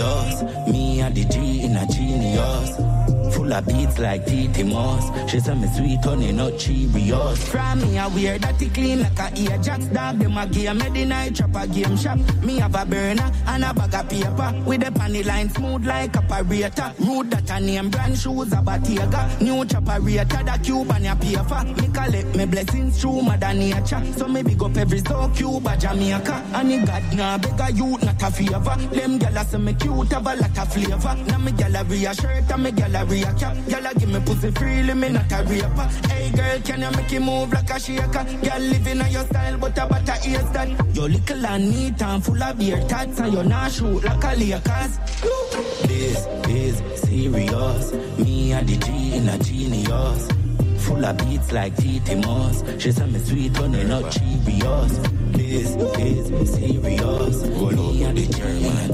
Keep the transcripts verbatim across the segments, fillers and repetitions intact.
Me and the G in a genius. Full of beats like T T Moss. She say me sweet honey, not Cheerios. From me I wear that it clean like a ear jacks dog. Them a game me the night trap a game shop. Me have a burner and a bag of paper. With the panty line smooth like a operator. Rude that a name brand shoes a Bottega. New choperator that Cuban ya pay for. Me collect me blessings through mother nature. So me big up every so Cuba, Jamaica. And it God nah beg a youth not a favor. Them gyal say me cute have a lot of flavor. Now me gallery shirt and me gallery cap. Gyal give me pussy freely, me not a raper. Hey girl, can you make it move like a shaker? Gyal living on your style, but a butter ears that. You little and neat and full of beer tats, and you not shoot like a Lakers. This is serious. Me and the G in a genius. Full of beats like T T Moss. She say me sweet honey, not Cheerios. This is serious. Me and the G in a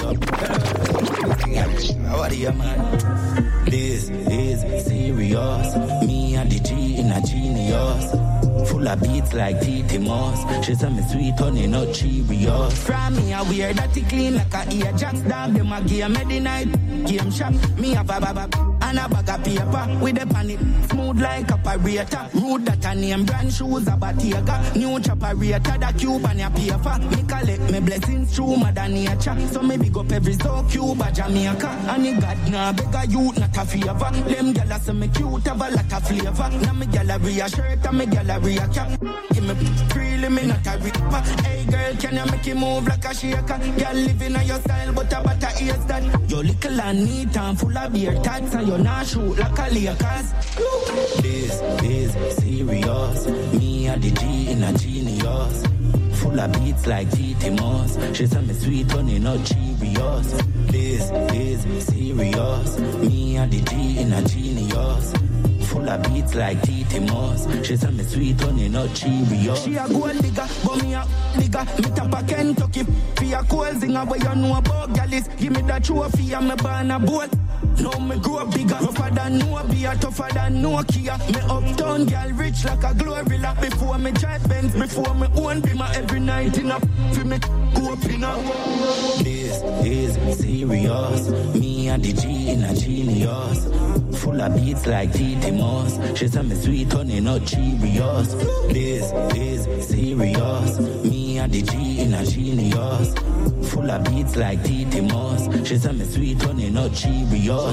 genius. How are you, man? This is serious. Me and the G in a genius. Full of beats like T T Moss. She say me sweet honey, not Cheerios. From me I wear that it clean like a ear jacks dog. Them a game me the night game shop. Me have a baba and a bag of paper. With the panty smooth like a operator. Rude that a name brand shoes a Bottega. New choperator that Cuban ya pay for. Me collect me blessings through mother nature. So me big up every so Cuba, Jamaica. And it God nah beg a youth not a favor. Them gyal say me cute have a lot of flavor. Now me gallery a shirt and me gallery a cap. Give me freely, me not a ripper. Hey girl, can you make it move like a shaker? Girl living on your style, but a butter ears that. You little and neat and full of beer tats, and you not shoot like a Lakers. This is serious. Me and the G in a genius. Full of beats like T T Moss. She say me sweet honey, not Cheerios. This is serious. Me and the G in a genius. Full of beats like T T Moss. She say me sweet honey, not Cheerios. She a gold digger, but me a digger. Me tap a Kentucky. Fi a cold zinger, where you know about gallis. Give me that trophy and me burn a boat. Now me grow bigger, rougher than no beer, tougher than no Kia. Me uptown girl rich like a Glorilla. Before me drive Benz, before me own Beamer. Every night in a fi me go up in a. This is serious. Me and the G in a genius. Full of beats like T T Moss. She say me sweet honey, not Cheerios. This is serious. Me and the G in a genius. Full of beats like T T Moss. She say me sweet honey, not Cheerios.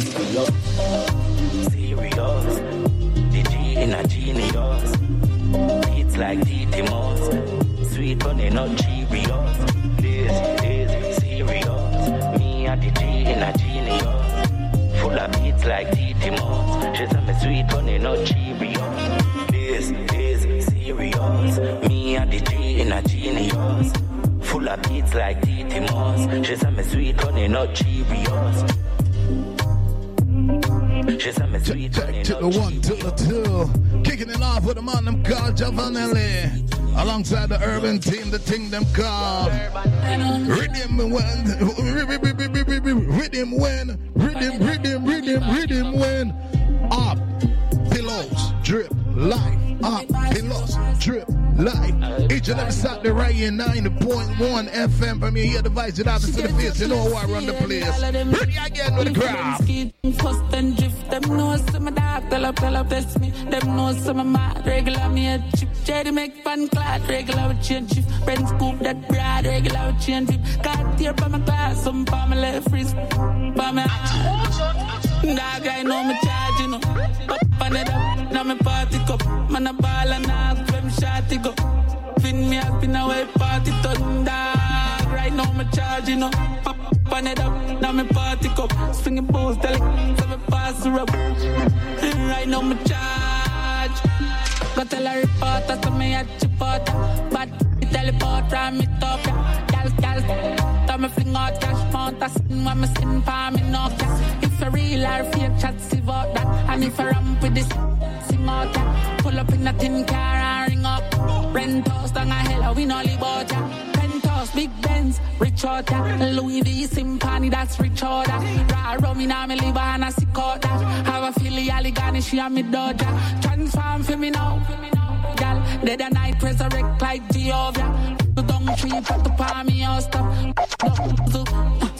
Serious. The G in a genius. Beats like T T Moss. Sweet honey, not Cheerios. This is serious. Me and the G in a genius. Full of beats like T T Moss. She say me sweet honey, not Cheerios. This is serious. Me and the G in a genius. Full of beats like T T Moss. She say me sweet honey, not Cheerios. She said me sweet honey, to the one, to the two. Kicking it off with a man them called Javanelli. Alongside the urban team, the thing them called Rhythm when Rhythm when Rhythm, Rhythm, Rhythm, Rhythm when Up, pillows, drip, life. Up, pillows, drip, life. Each and every Saturday right here, nine point one F M. From your ear device, it happens to the face. You know who I run the place. Ready again with the crowd. First and drift, them know some of that. Tell up, tell up, test me. Them know some of my regular me a chip. Jerry make fun clad, regular with change shift. Friend scoop that broad, regular with change shift. Got tear by my class, some family freeze. By my dog, I know me charge, you know. Up and it up, now me party cup. Man a ball and ask them shotty go. Fin me up in a way party thunder. Right now me charging up. Pop on it up, now me party cup. Swinging balls, tell it, so me pass the rub. Right now me charge. Go tell a reporter, so me a chipotle. But teleport from me top, yeah. Gal, gal, tell me fling out cash mount. I sin when me sin for me no cash. If a real or fake chat, see about that. And if I ramp with this, sing out, yeah. Pull up in a tin car and ring up. Rent house down a hell, we no live out, yeah. Penthouse, big Benz, rich out, yeah. Louis V, Simpani, that's rich out, yeah. Raw rum in a me liver and a sick out, yeah. Have a Philly, Allegany, she and me daughter. Transform for me now. Gal, dead a night, resurrect like Jehovah. The dung tree, put the palm, me, oh, stop.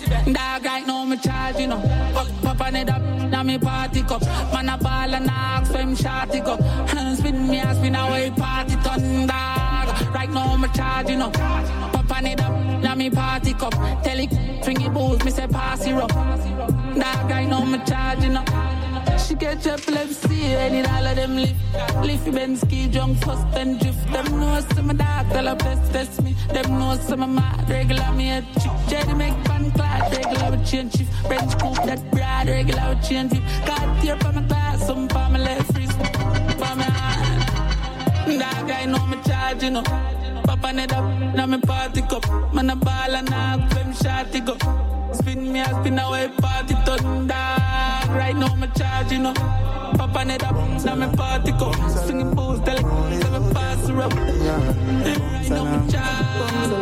Dog right now me charge, you know. Pop, pop on it up, now me party cup. Man a ball and ask, so him shorty cup. Spin me a spin away party ton, dog. Right now me charge, you know. Pop on it up, now me party cup. Tell it, string it booze, me say pass it up. Dog right now me charge, you know. She get epilepsy, any all of them lift. Lift Bensky, jump first and drift. Them know some of that, tell her best test me. Them know some of my regular me a chip. Jerry make pan clad, regular with change shift. French coupe that broad, regular with change shift. Got tear for my glass, some for my left wrist. For my hand. That guy know me charge, you know. Papa net up, now me party cup. Man a ball and knock, them shotty go. Spin me, I spin away party thunder. Right now me charge, you know. Papa net up, now me party cup. Singing booze, tell it, so me pass her up. Right now me charge.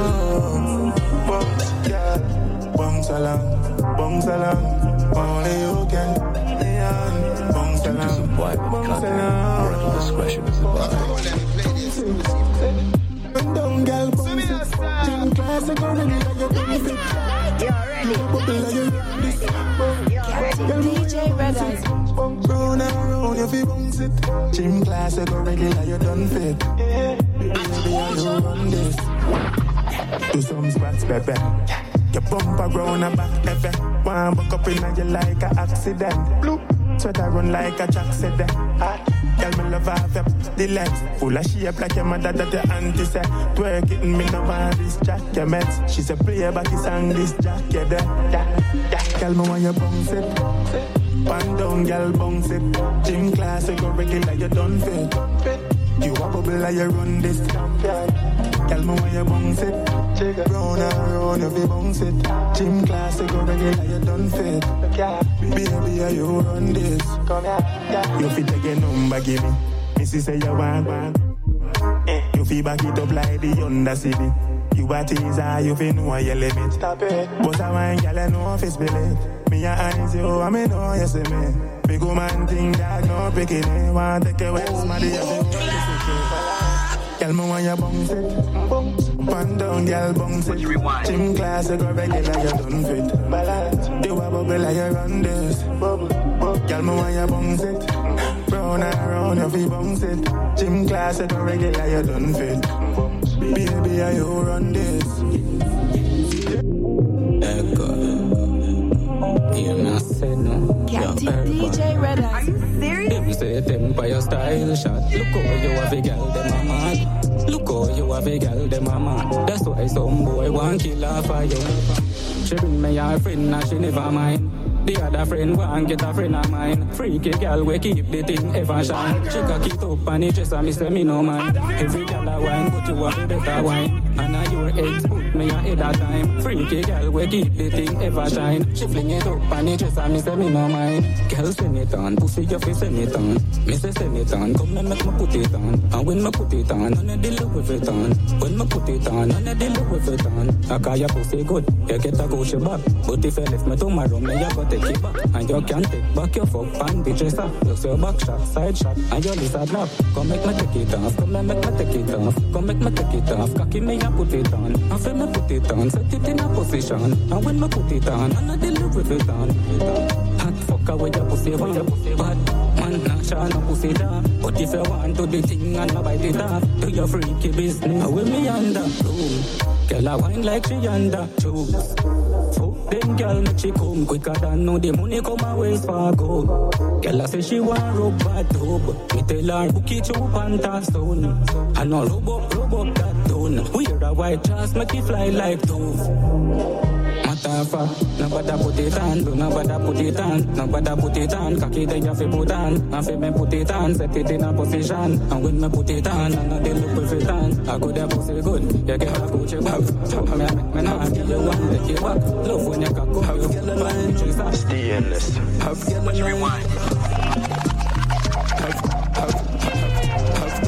Bong salam, bong salam, only you can. Bong salam, bong salam. Parental discretion is advised. Don't girl, bong salam. Gym class, I go to the D J Red Eyes. Round and round, you feel bounce it. Gym class, you go regular, you done fit. Baby, how you run this? Do some squats, baby. Your bumper round and back, baby. One buck up in and you like an accident. Blue sweater run like a track sedan. Tell me love half up the legs. Full of shape like your mother that your auntie said. Twerk it and me no want this jack your meds. She said play back the song this jack you there. Tell me when you bounce it. Pan down girl bounce it. Gym class you go regular you done fit. You a bubble like you run this. Tell me when you bounce it. Round and round you fi bounce it. Gym class you go regular you done fit. Baby how you run this. You fi take a number give me. Missy say you want one. You fi back it up like the Honda Civic. You a teaser, you fi know your limit. Stop it. But I want girl I know if it's believe. Me a eyes you, I me know you see me. Big woman thing that no picking it. Want take a west, my dear. Tell me when you bounce it. Pan down, girl, bounce it. Gym class, you go regular, you done fit. Balance. You a bubble like you run this. Tell me when you bounce it. Round and round, you feel bounce it. Gym class, you go regular, you done fit. Baby, how you run this? Echo. You not say no. Captain D J Red Eyes. Are you serious? Them say them by your style shot. Look how you have a girl, them a mad. Look how you have a girl, them a mad. That's why some boy want kill her for you. She bring me her friend and she never mind. The other friend want get a friend of mine. Freaky girl we keep the thing ever shine. She cock it up and it just a me say me no mind. Every girl a wine but you want the better wine. And now your ex put me ahead of time. Freaky girl we keep the thing ever shine. She fling it up and it just a me say me no mind. Girl send it on, pussy your face send it on. Me say send it on, come and make me put it on. And when me put it on, none of the Louis Vuitton. When me put it on, none of the Louis Vuitton. I call your pussy good, you get a Gucci back. But if you left me tomorrow, me you got take it back. And you can't take back your fuck and bitch dress up. Just your back shot, side shot, and your lizard lap. Come make me take it off, come and make me take it off. Come make me take it off, cocky me and put it on. And when me put it on, set it in a position. And when me put it on, none of the Louis Vuitton. Hot fucker with your pussy want. Bad man, not sure no pussy down. But if you want to do the thing and not bite it off, do your freaky business. And with me under room, girl a wine like she under jokes. Fuck them girl make she come quicker than know the money come a ways for go. Girl a say she want rub bad dope. Me tell her book it up and toss down. And no rub up, rub up that down. Wear a white dress make it fly like dove. Matafa, nobody put it on, do nobody put it on, nobody put it on, cocky then you fi put on, and fi me put it on, set it in a position, and when me put it on, and I dey look with it on, I go there pussy good, you get a Gucci back, I mean, me nah give you one, take it back, love when you cock up, you get the line, chase up, stay in this, have what you rewind, have, have, have, have,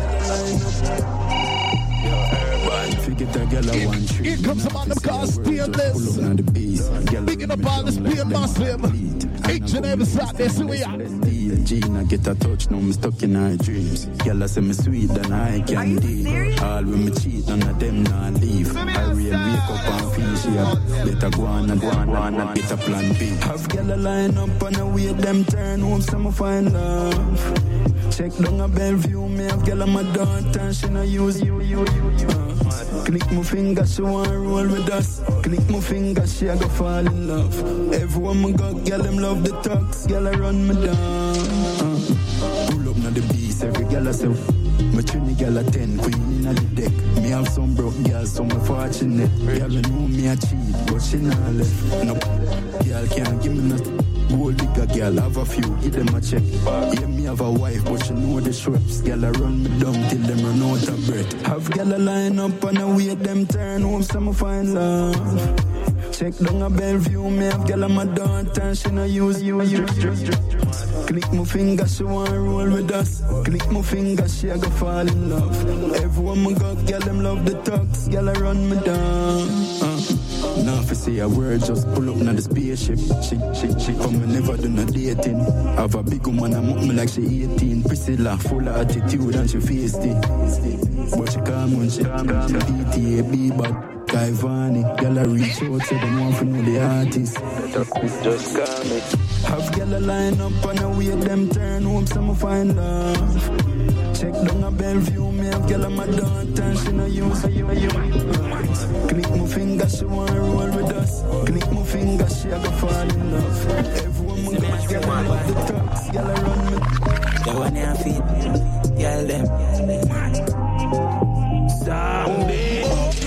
Here comes some of them cars, Stainless. Picking up all the speed massive. Each and every Saturday, so we are. Gina get a touch, now I'm stuck in her dreams. Girl, I say me sweet than I can deal. All when me cheat, none of them not leave. I real wake up and feel she a better go on and go on, go on and get a plan B. Have girl a line up and I wait them turn home, some find love. Check down a Bellevue, me have girl on my daughter, she no use you, you, you, you. Uh, click my finger, she want roll with us. Click my finger, she a go fall in love. Everyone me got, girl them love the talks, girl I run me down. Uh, pull up now the beast, every girl I say. My trini girl a ten, queen in the deck. Me have some broke girls, some are fortunate. Girl you know me a cheat, but she not left. No, girl can't give me nothing. Gold digger girl, have a few, give them a check. Yeah, me have a wife, but she know the shreps. Girl, I run me down till them run out of breath. Have girl a line up and I wait them turn home, some find love. Check down a Bellevue, me have girl on my daughter, she no use you, you. Click my finger, she want roll with us. Click my finger, she a go fall in love. Everyone me got, girl, them love the talks. Girl, I run me down. Uh. Now if I say a word, just pull up now the spaceship. She, she, she come and never do no dating. Have a big woman, I'm up me like she eighteen. Priscilla, full of attitude and she feisty. But she calm when she B T A, B bad. Guy Vanny, girl I reach out, say them want to know the artist. Just call me. Have girl a line up and I wait them turn home, some find love. Check down a Bellevue, me have girl on my daughter, she no use her, you, you. Click my finger, she want roll with us. Click my finger, she a go fall in love. Everyone me got, girl I love the talks, girl I run me. They want their feet, girl them. Someday.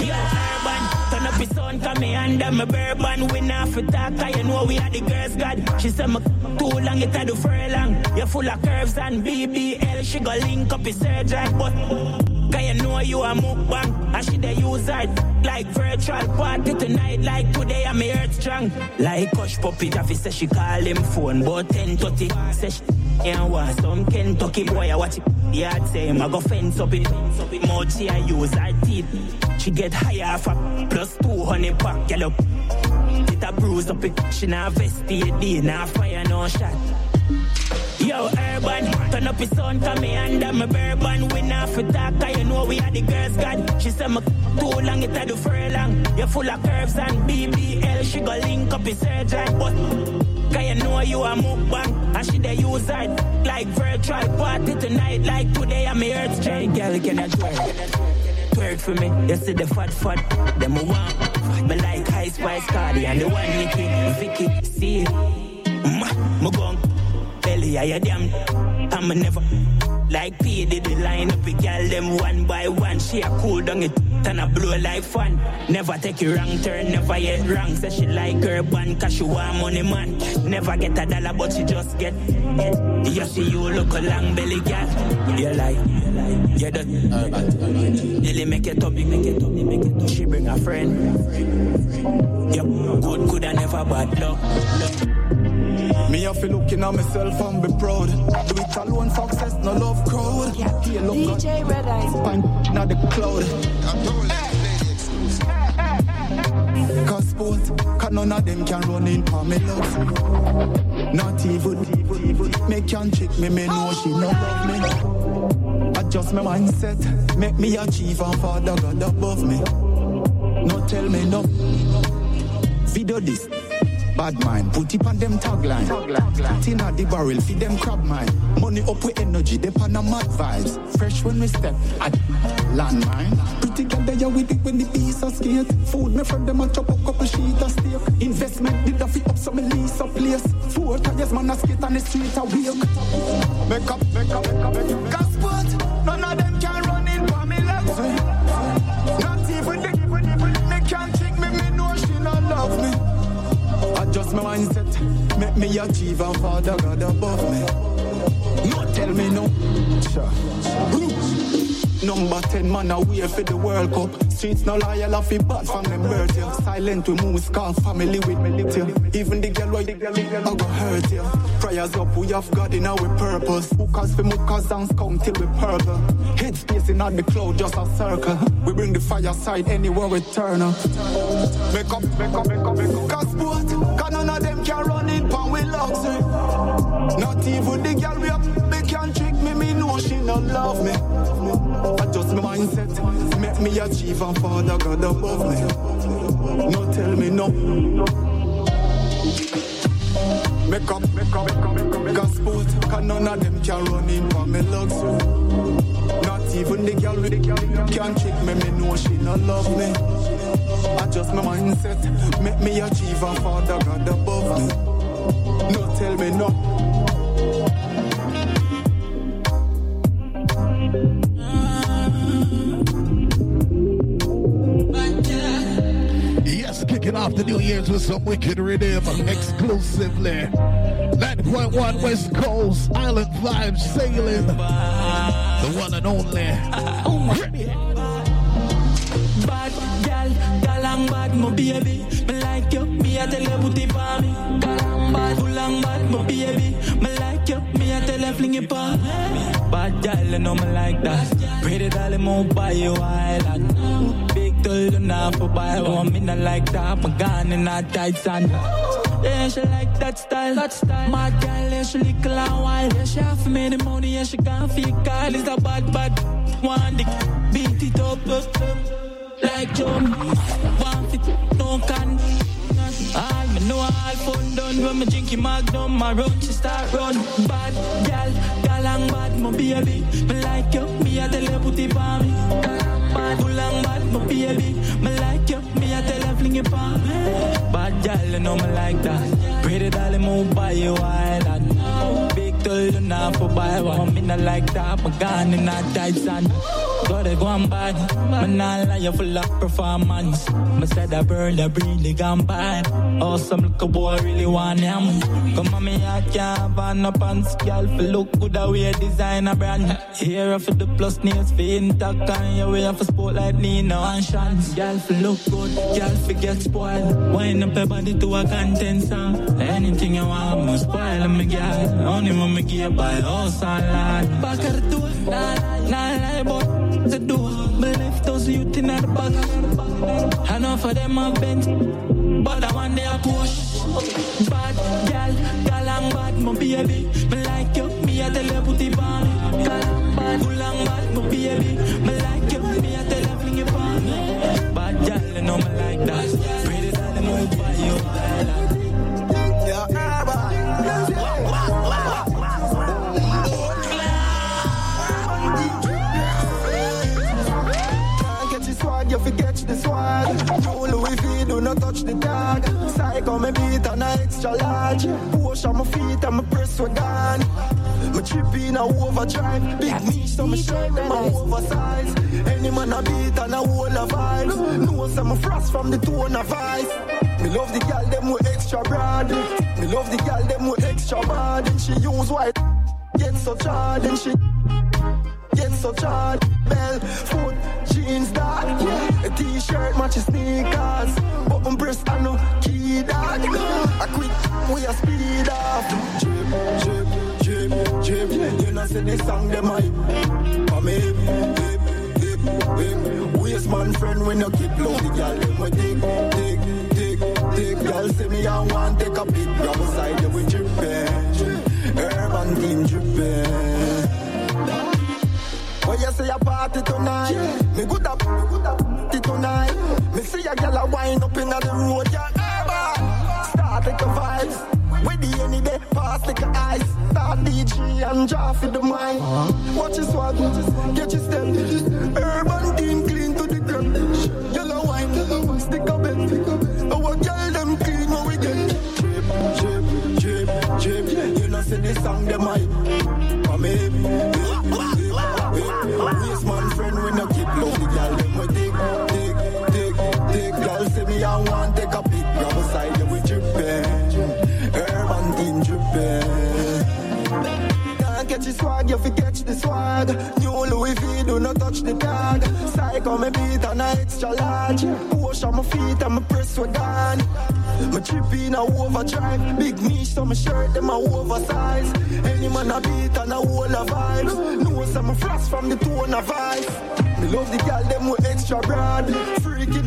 Come me under my bourbon, we not for talk, cause you know we are the girls god. She said me too long, it a do furlong. You're full of curves and B B L, she go link up his surgery, but cause you know you a mukbang. And she dey use her like virtual party tonight, like today I'm earth strong. Like Hush Puppy, Jaffy say she call him phone, but ten thirty, say she ain't want some Kentucky boy, I watch it. Yeah, say him I go fence up it, mouth she a use her teeth. She get higher for plus two hundred pack, girl up. It a bruise up it, she not vest D, not fire, no shot. Yo, Urban, turn up his sound, come me under my bourbon. We not for talk, cause you know we are the girls god. She said me too long, it a do furlong. You're full of curves and B B L, she go link up his surgery, but cause you know you a mukbang. And she dey use her like virtual party tonight, like today I'm a earth straight. Girl, can I twerk? Twerk for me, you see the fat fat, them a want. Me like High Spice Cardi and the one Nicki, Vicky, see it. Mm, me gon' belly, I damn, I'm a never. Like P did the line up, a girl them one by one. She a cool down it, and a blow like fun. Never take a wrong turn, never yet wrong. Say she like her band, cause she want money man. Never get a dollar, but she just get. You see you look a long belly girl. You like, you don't. Nearly make it up, make it up, make it up. She bring a friend. Yep, good, good and never bad luck. Me have to looking at myself and be proud. Do it alone, success, no love crowd. D J Red Eyes. Pint, not the cloud. Cause sport, cause none of them can run in for me love. Not even, me can trick me, me know she no love me. Adjust my mindset, make me achieve and Father God above me. No tell me no. Video this. Bad mind, put it on them tagline. Tin at the barrel, feed them crab mine. Money up with energy, they pan a mad vibes. Fresh when we step at landmine. Pretty girl they are with it when the piece of skate. Food me from them a chop up couple sheet of steak. Investment did a fi up some lease of place. Four tires man a skate on the street a wake. Make up, make up, make up, make up. Cause sport, none of them can run in for me legs. Not even the, they can't trick me, me know she not love me. Adjust my mindset, make me achieve and Father God above me. No tell me no. Sure. Number ten man away for the World Cup. Streets no loyal off it bad from them birth, yeah. Silent we move, scar family with me lift, yeah. Even the girl, the girl, the girl, I go hurt, yeah. Prayers up, we have God in our purpose. Hookers for muckers dance come till we purple. Headspace in the cloud, just a circle. We bring the fire side anywhere we turn up. Make up, make up, make up, make up. Cause sport, cause none of them can run in pan with luxury. mindset. Make me achieve and Father God above me. No tell me no. Make up, make up, make up, make up, make up sport. Cause none of them can run in for me luxury. Not even the girl with the girl can trick me, me know she not love me. Adjust my mindset, make me achieve and Father God above me. No tell me no. Kicking off the New Year's with some wicked rhythm exclusively. nine point one West Coast Island Vibes sailing. The one and only. Bad gal, galang bad, my baby. Me like you, me a tell you put it for me. Galang bad, galang bad, my baby. Me like you, me a tell you fling it for me. Bad gal, you know me like that. Pretty darling, more buy you island. Told you not for buy one, me not like that. My gun in that tight sand. Yeah, she like that style. That style. My girl, yeah, she little and wild. Yeah, she have me the money, yeah, she can't feel call. It's a bad, bad one dick. Beat it up, up, up. Like John. One fit, no can. All me know all fun done. When me drinking Magnum, my run, she start run. Bad girl, girl and bad, my baby. Me like you, me a tell you put it for me. Bad, long bad, my baby. Me like you, me a tell her fling it for me. Bad girl, you know me like that. Pretty darling, move by you island. Big told you not for buy one. Me not like that, my gun in that tight sand. Gotta go and bad, but not like you full of performance. Me said that girl, that really gone bad. Awesome little boy, really want him. Come on, me, I can't find no pants. Girl, for look good, I wear designer brand. Here for the plus nails, for intact, and you wear for sport like Nino and Shans. Girl, for look good, girl, for get spoiled. Wind up your body to a content song. Anything you want, must spoil me, girl. Only when me get by house and land. Back at the door, nah, nah, lie about the door. Me left those youth in the back. Enough of them have bent, but I want their push. Bad girl, girl and bad, my baby. Me like you, me a tell you put it on me. Girl and bad, girl and bad, my baby. Me like you, me a tell you fling it on me. Bad girl, you know me like that. Pretty darling, move by you. Yeah, bad. You forget the swag. No Louis V, do not touch the tag. Psycho, me beat and a extra large. Push on my feet and my press were gone. My trip in a overdrive. Big niche, so my shirt them a oversized. Any man a beat and a whole of vibes. No some frost from the tone of ice. Me love the girl them with extra broad. Me love the girl them with extra bad. And she use white, get so charred. And she get so charred. Bell, foot, jeans, dark. Yeah. A t-shirt matches sneakers. Open breast and no key, dark. A quick, we a speed off. Drip, drip, drip, drip. You know say this song them hype. Come hip, hip, hip, hip. Waste man friend when you keep low. The girl them we dig, dig, dig, dig. Girl say me I want take a pic. Grab a side you we drippin'. Urban team drippin'. When you say a party tonight, yeah. Me good up, me good up, party tonight. Me see a girl a wind up in the road, yeah. Urban, start like a vibes. With the any day, pass like a ice. Start D J and draw for the mind. Uh-huh. Watch your swag, get your step. Urban team clean to the ground. Yellow wine, stick a bit. Our girl them clean when we get. Drip, drip, drip, drip. You know see this song them hype. Come here. Waste man friend when you keep low. The girl them we dig, dig, dig, dig. Girl say me I want take a pic. Grab a side you we drippin'. Urban team drippin'. Can't catch the swag, you fi catch the swag. New Louis V, do not touch the tag. Psycho me beat and a extra large. Push on my feet and my press were gone. My trip in a overdrive. Big niche so my shirt them a oversized. Any man a beat and a whole of vibes. No some flash from the tone of ice. Me love the girl them with extra broad. Freaking up.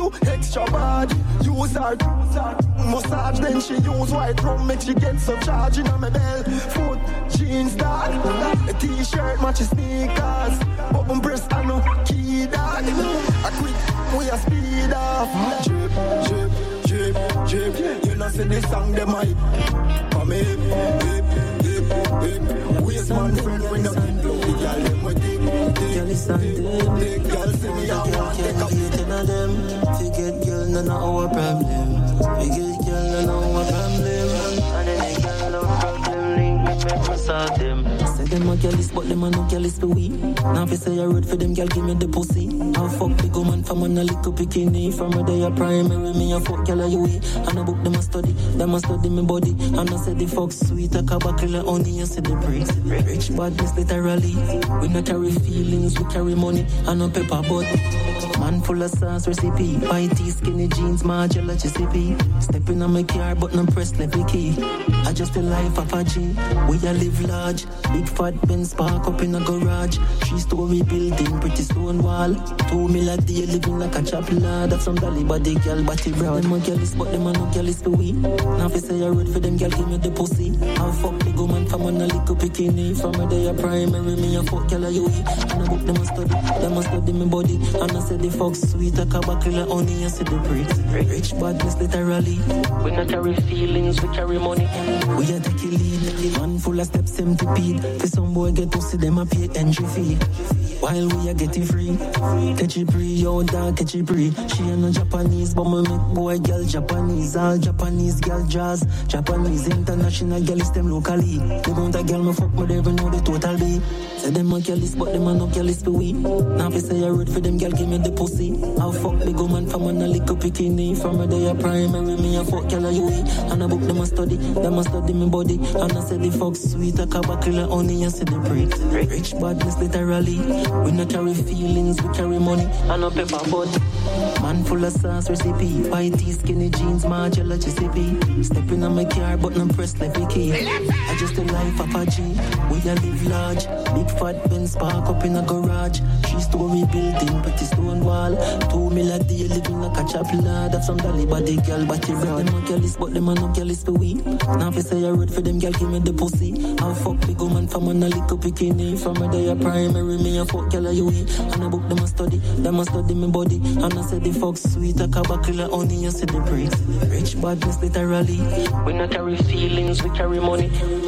too extra bad. Use her massage, then she use white rum, make she get some charging on my belt. Foot, jeans, dog. A t-shirt matches sneakers. Open breast and no key, dog. A quick, we a speed off. Drip, drip, drip, drip. You know see this song, them hype. For me, hip, hip, hip, hip. Waste man friend when you can blow. The girl, them with dick, dick, dick. The girl see me, I want take a beat in them. Forget girl, none of our problem. Forget girl, none of our problem. And then the girl, no problem. Link me, make me solve them. Say them a girlies, but them a no girlies for we. Now if I say a word for them, girl, give me the pussy. I'll fuck big woman from on a little bikini. From a day of primary, me a fuck girl a you we. And a book them a study, them a study me body. And I say the fuck sweet, a cabacilla only, you see the breeze. Rich badness literally. We not carry feelings, we carry money. And no pepper but man full of sauce recipe. Whitey, skinny jeans, Margiela, G C P. Stepping on my car, but no press levy key. I just the life of a G. We a live large. Big fat Benz park up in a garage. Three story building, pretty stone wall. Two mil a day living like a chop lad. Of some dolly body girl, body brown. Them a girlies, but them a no girlies for we. Now if I say a word for them, girl, give me the pussy. I'll fuck big woman from on a little bikini. From a day of primary, me a fuck girl a you we. And I book them a study, them a study me body. And I say the fuck sweet, a cabacilla only, you see the breeze. Rich badness literally. We not carry feelings, we carry money. We a take a lead. Man full of steps, centipede. For some boy get to see them a pay entry fee. While we are getting free. Catch it free, yo dog, catch it free. She ain't no Japanese, but me make boy girl Japanese. All Japanese girl jazz. Japanese international girl is them locally. The amount of girl me fuck me never know the total be. Say them a girlies, but them a no girlies for we. Now if I say a word for them, girl give me the pussy. I'll fuck big woman from on a little bikini. From a day of primary, me a fuck girl a you we. And I book them a study, them a study me body. And I say the fuck sweet, a cabacilla only, you see the breeze. Rich badness literally. We not carry feelings, we carry money. And no pepper but man full of sauce recipe. Whitey, skinny jeans, Margiela, G C P. Stepping on my car, but no press levy key. I just the life of a G. We a live large. Big fat Benz park up in a garage. Three story building, pretty stone wall. Two mil a day living like a chop lad. Of some dolly body girl, body brown. Them a girlies, but them a no girlies for we. Now if I say a word for them, girl, give me the pussy. I'll fuck big woman from on a little bikini. From a day of primary, me a fuck girl a you we. And I book them a study, them a study me body. And I say the fuck sweet, a cabacilla only, you see the breeze. Rich badness literally. We not carry feelings, we carry money.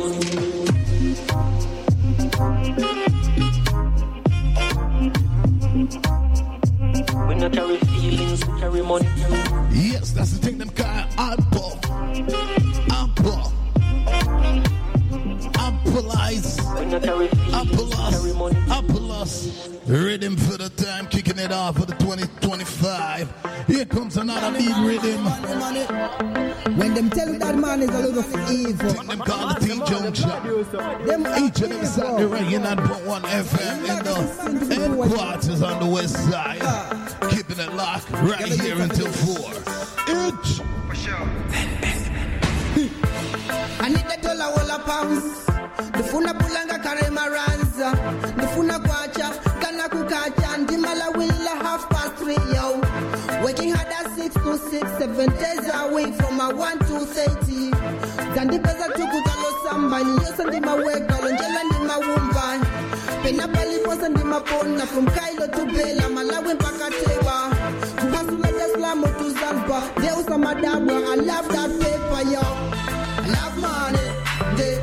We not carry feelings, we carry money. Yes, that's the thing them call apple. Apple. Apple eyes. We not carry feelings, Apple we carry money. Apple us. Rhythm for the time, kicking it off for the twenty twenty-five. Here comes another big rhythm. When them tell you that man is a little evil. Think them call the Team Junction. Each and every Saturday ringing nine point one F M in the headquarters on the west side. Keeping it locked right here until four. Each. I need the dollar walla pounds. The funa pulanga karema ranza. The funa kwacha kana kukacha and the mala will half past three yo. Working hard at six to six, seven days a week from a one to thirty. Zandi pesa tukutalo sambani. Yo sandi ma weka lonjela ndi ma wumba. Pena bali posa ndi ma pona from Kailo to Bela Malawi mpaka Tewa. Kuhasula Deslamo to Zanzibar. Deusa madabwa, I love that paper yo. I love money. They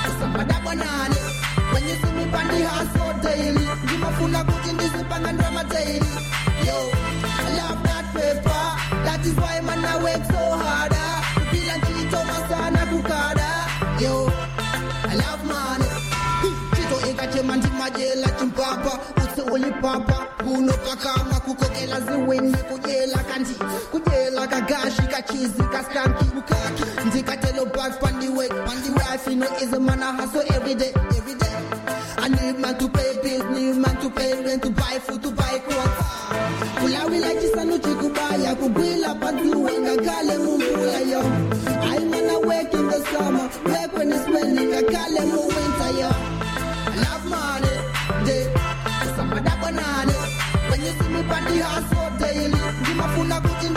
when you see me on the house so daily, give my full of cooking this and drama daily. Yo, I love that paper. That is why man I work so harder. Feel like Chito Masana Kukada. Yo, I love money. Chito eka chemanti majela chimpapa. Utse oli papa. Kuno kakama kukokela ziwini kujela kanti. Kujela kagashi kachizi kaskanki bukaki. Ndikatelo bags pandi work pandi wife. You know is a man I hustle every day, every day. I need man to pay bills, need man to pay rent, to buy food, to buy clothes. Kula wila chisanu chikubaya, kubila padu wenga kale mumbula yo. I wanna work in the summer, work when it's raining, kale mu winter yo. I love money, day, some of that banana. When you see me party hard so daily, give my phone a good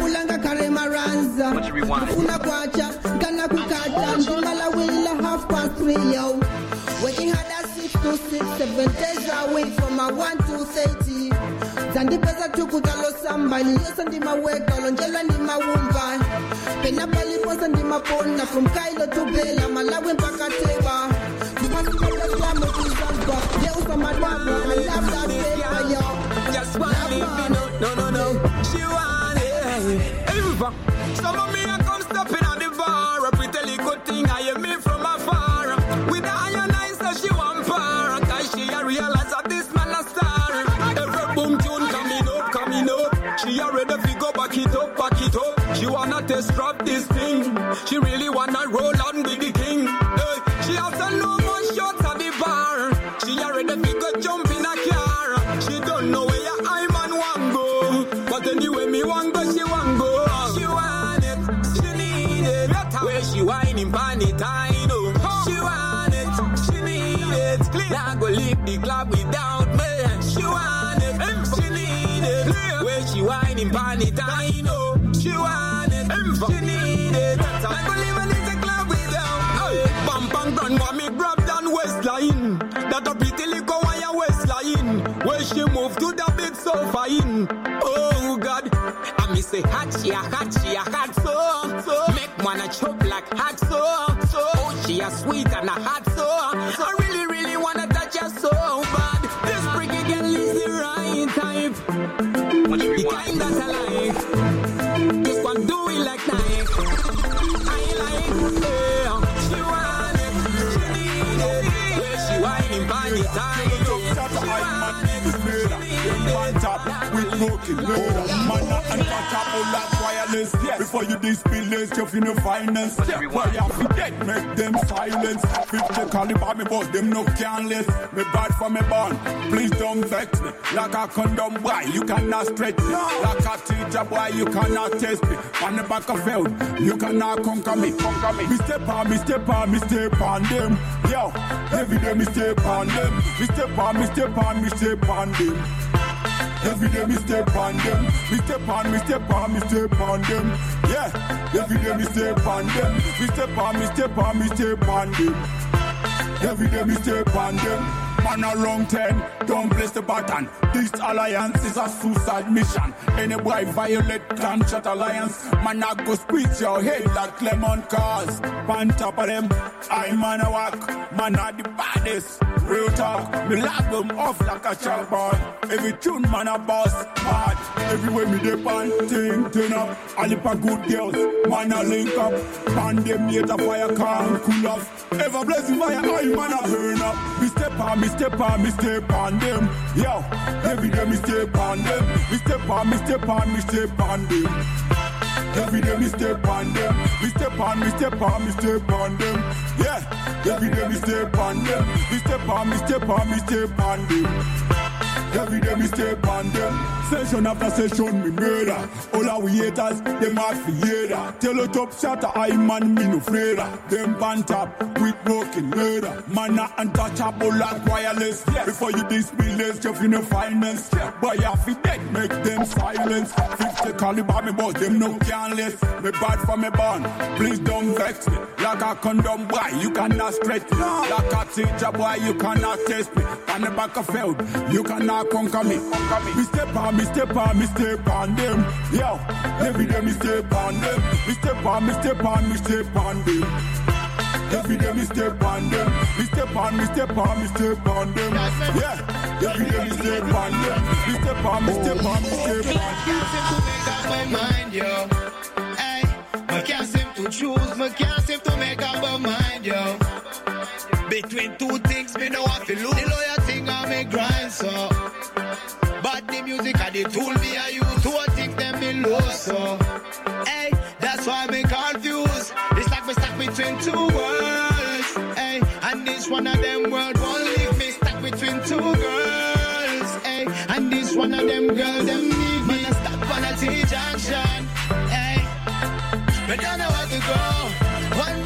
pulanga karemaranza. Una kwacha, gana kukata, ndimala willa half past three, yo. Working hard at six to six, seven days away from my one to thirty. Zandi pesa tukutalo sambali, yosa ndima weka, lonjela ndima wumba. Pena pali posa ndima pona, from Kailo to Bela, Malawi mpaka Teba. Kupasi kwa slamo kuzamba, yeusa madwaba, I love that paper, yo. Just wanna leave me, no, no, no, no. She want it. Some of me I come stopping at the bar. A pretty little thing I hear me from afar. With the iron eyes that she want par. Cause she a realize that this man a star. Every boom tune coming up, coming up. She already fi go back it up, back it up. She wanna test drop this thing. She really wanna roll on with the king. Hey, she also know more shots at the bar. She already fi go jump in a car. She don't know where your eye man want go. But anyway me want go, she want go. She want it, she need it. Where she whining pan it, I know. She want it, she need it. Now go leave the club without me. She want it, she need it. Where she whining pan it, I know. She want it, she need it. Now go leave a little club without me. Bam bam run, want me grab down waistline. That a pretty little wire waistline. Where she move to the big sofa in. Oh God, I me say hot, she a hot, she a hot so, so. Make man a choke like hot so, so. Oh, she a sweet and a hot so. I really, really wanna touch her so bad. This pretty girl is the right type. The kind that I like. Just want do it like Nike. I like, yeah. She want it, she need it. Where she whining by the time. With broken murder, man, and untouchable like wireless. Yes. Before you display this, you feel the finance. Why you have to dead, make them silence. fifty caliber, me but them no careless. Me bad for me born, please don't vex me. Like a condom boy, you cannot stretch me. Like a teacher boy, you cannot test me. On the back of field, you cannot conquer me. Conquer me. Me step on, me step on, me step on them. Yo, every day me step on them. Me step on, me step on, me step on them. Every day me step on them, me step on, me step on, me step on them. Yeah, every day me step on them, me step on, me step on, me step on them. Every day me step on them. Man a wrong ten, don't press the button. This alliance is a suicide mission. Any boy violate gunshot alliance. Man a go squeeze your head like lemon cars. On top of them, I man a walk. Man a the baddest. Real talk, me lock them off like a chalkboard. Every tune man a boss, hard. Everywhere me dip on, ting, turn up. All the good girls, man a link up. Man them hate a fire can cool off. Ever blessing fire, I man a burn up. Me step on, me step on, me step on them. Yo, every day me step on them. Me step on, me step on, me step on them. Every day me step on them. Me step on, me step on, me step on them. Yeah, every day me step on them. Me step on, me step on, me step on them. Every day me step on them. Session after session, me murder. All our haters, them hard for hater. Tell a top shot, I man, me no afraid. Them pan top with broken murder. Man a untouchable like wireless. Yes. Before you display this, just in the finance. Yeah. Boy, I feel dead, make them silence. fifty caliber, me but them no careless. Me bad for me born, please don't vex me. Like a condom boy, you cannot stretch me. No. Like a teacher boy, you cannot test me. On the back of field, you cannot conquer me. Conquer me. Me step on, me step on, me step on them. Yo, every day me step on them. Me step on, me step on, me step on them. Every day me step on them. Me step on, me step on, me step on them. Yeah, every day me step on them. Me step on, me step on, me step on them. Can't seem to make up my mind, yo. Hey, I can't seem to choose. I can't seem to make up my mind, yo. Between two things, me know I feel lose. The lawyer thing I me grind, so. But the music and the tool me I use. Two things them me lose, so. Hey, that's why me confused. It's like me stuck between two worlds. Hey, and this one of them world won't leave me stuck between two girls. Hey, and this one of them girls them need me. I stop on a T junction. Hey, but don't know where to go. One